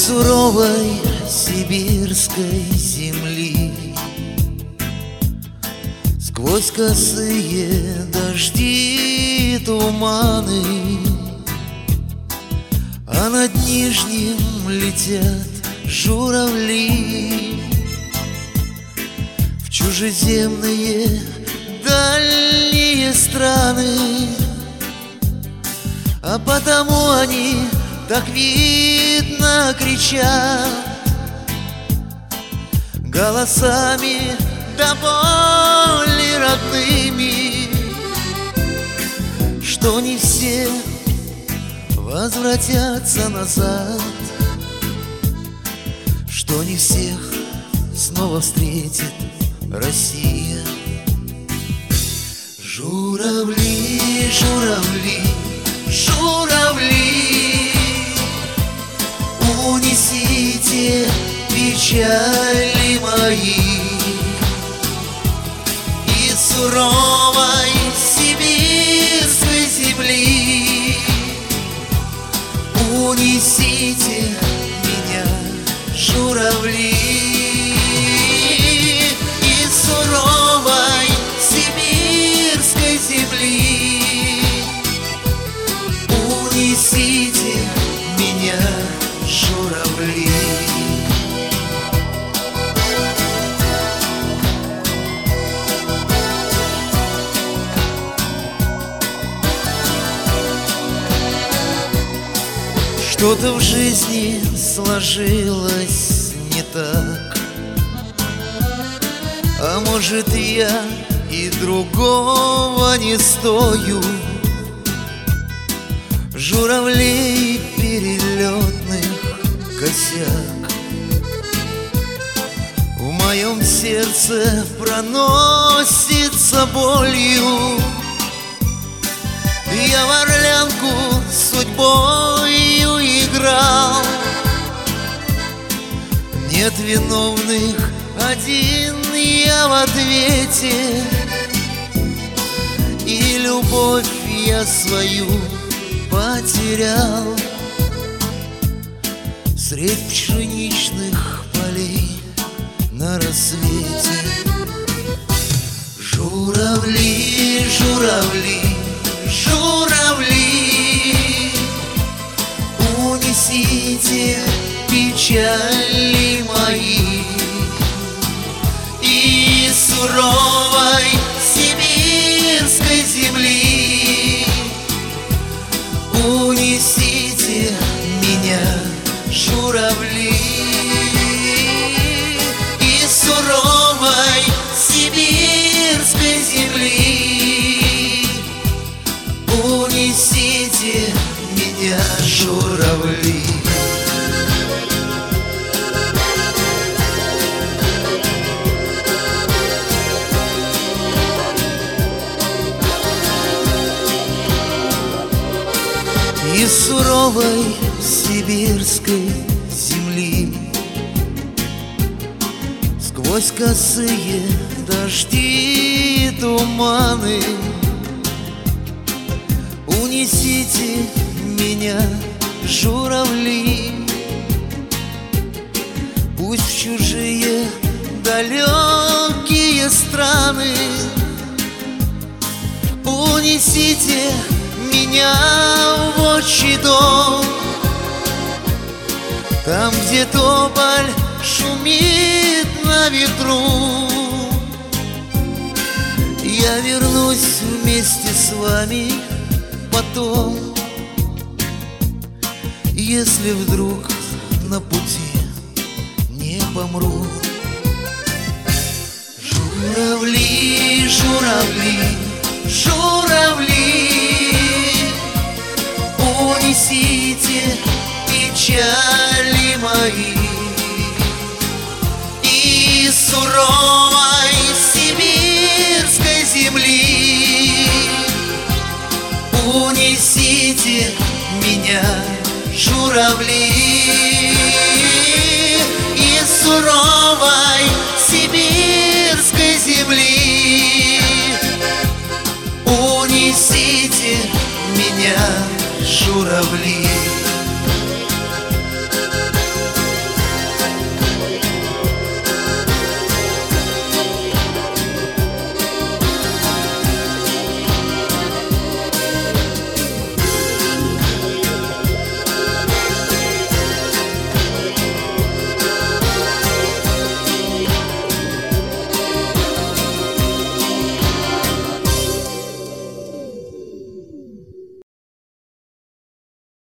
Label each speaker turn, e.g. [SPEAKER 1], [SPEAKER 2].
[SPEAKER 1] суровой сибирской земли. Сквозь косые дожди и туманы, а над Нижним летят журавли в чужеземные дальние страны. А потому они так видно кричат голосами до боли родными, что не все возвратятся назад, что не всех снова встретит Россия. Журавли, журавли, журавли, унесите печали мои из суровой сибирской земли. Унесите меня, журавли, из суровой сибирской земли. Унесите меня, журавли. Что-то в жизни сложилось не так, а может, я и другого не стою. Журавлей перелетных косяк в моем сердце проносится болью. Я в орлянку судьбою играл, нет виновных, один я в ответе, и любовь я свою потерял средь пшеничных полей на рассвете. Журавли, журавли, журавли, унесите печали мои из суровой сибирской земли. Унесите меня, журавли, из суровой сибирской земли. Унесите меня, журавли. Из суровой сибирской земли, сквозь косые дожди и туманы, унесите меня, журавли, пусть в чужие далекие страны. Унесите меня в отчий дом, там, где тополь шумит на ветру. Я вернусь вместе с вами потом, если вдруг на пути не помру. Журавли, журавли, журавли, унесите печали мои из суровой сибирской земли. Унесите меня, журавли, из суровой сибирской земли. Унесите меня, журавли.